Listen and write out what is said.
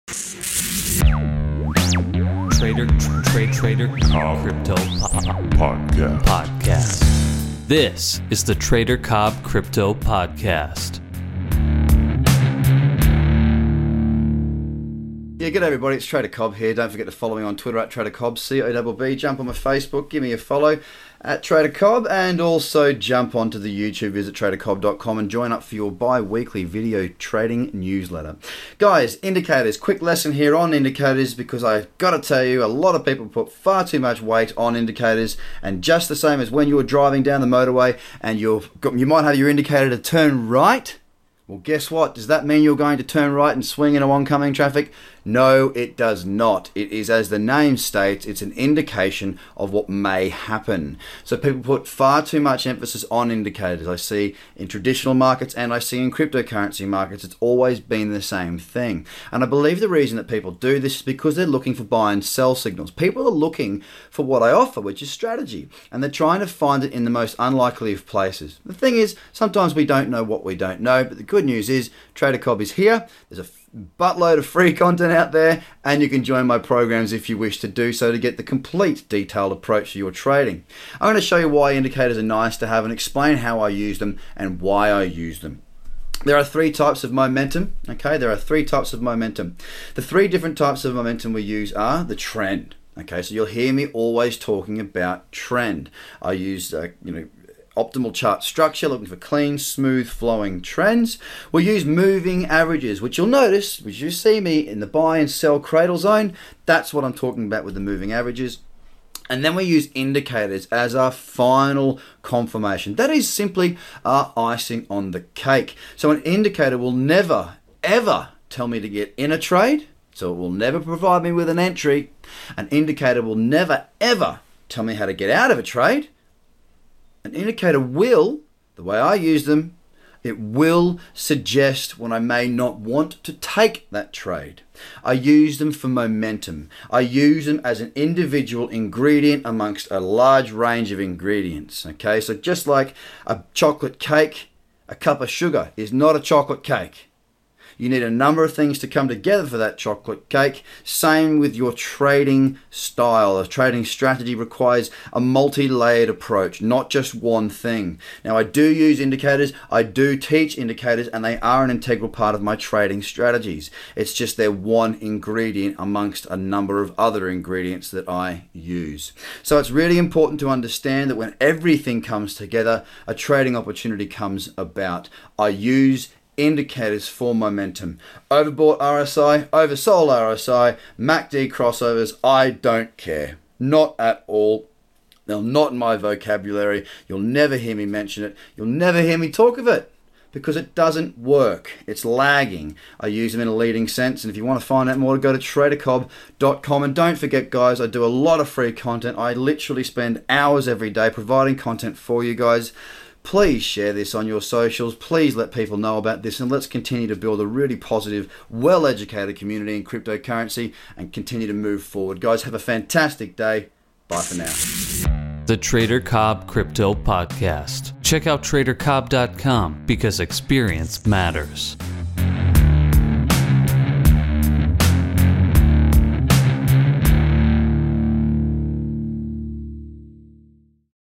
Trader Cobb Crypto Podcast. This is the Trader Cobb Crypto Podcast. Yeah, good everybody, it's Trader Cobb here. Don't forget to follow me on Twitter at Trader Cobb, C-O-B-B. Jump on my Facebook, give me a follow at Trader Cobb, and also jump onto the YouTube, visit tradercobb.com and join up for your bi-weekly video trading newsletter. Guys, indicators, quick lesson here on indicators, because I've got to tell you, a lot of people put far too much weight on indicators, and just the same as when you're driving down the motorway and you might have your indicator to turn right. Well, guess what? Does that mean you're going to turn right and swing into oncoming traffic? No, it does not. It is, as the name states, it's an indication of what may happen. So people put far too much emphasis on indicators. I see in traditional markets and I see in cryptocurrency markets, it's always been the same thing. And I believe the reason that people do this is because they're looking for buy and sell signals. People are looking for what I offer, which is strategy. And they're trying to find it in the most unlikely of places. The thing is, sometimes we don't know what we don't know, but the good news is Trader Cobb is here. There's a buttload of free content out there, and you can join my programs if you wish to do so to get the complete detailed approach to your trading. I'm going to show you why indicators are nice to have and explain how I use them and why I use them. There are three types of momentum, okay? There are three types of momentum. The three different types of momentum we use are the trend, okay? So you'll hear me always talking about trend. I use, optimal chart structure, looking for clean, smooth flowing trends. We'll use moving averages, which you'll notice, which you see me in the buy and sell cradle zone. That's what I'm talking about with the moving averages. And then we use indicators as our final confirmation. That is simply our icing on the cake. So an indicator will never, ever tell me to get in a trade. So it will never provide me with an entry. An indicator will never, ever tell me how to get out of a trade. An indicator will, the way I use them, it will suggest when I may not want to take that trade. I use them for momentum. I use them as an individual ingredient amongst a large range of ingredients. Okay, so just like a chocolate cake, a cup of sugar is not a chocolate cake. You need a number of things to come together for that chocolate cake. Same with your trading style. A trading strategy requires a multi-layered approach, not just one thing. Now, I do use indicators. I do teach indicators, and they are an integral part of my trading strategies. It's just they're one ingredient amongst a number of other ingredients that I use. So it's really important to understand that when everything comes together, a trading opportunity comes about. I use indicators for momentum. Overbought RSI, oversold RSI, MACD crossovers, I don't care. Not at all. They're not in my vocabulary. You'll never hear me mention it. You'll never hear me talk of it because it doesn't work. It's lagging. I use them in a leading sense, and if you want to find out more, go to tradercobb.com. And don't forget, guys, I do a lot of free content. I literally spend hours every day providing content for you guys. Please share this on your socials. Please let people know about this, and let's continue to build a really positive, well-educated community in cryptocurrency and continue to move forward. Guys, have a fantastic day. Bye for now. The Trader Cobb Crypto Podcast. Check out tradercobb.com because experience matters.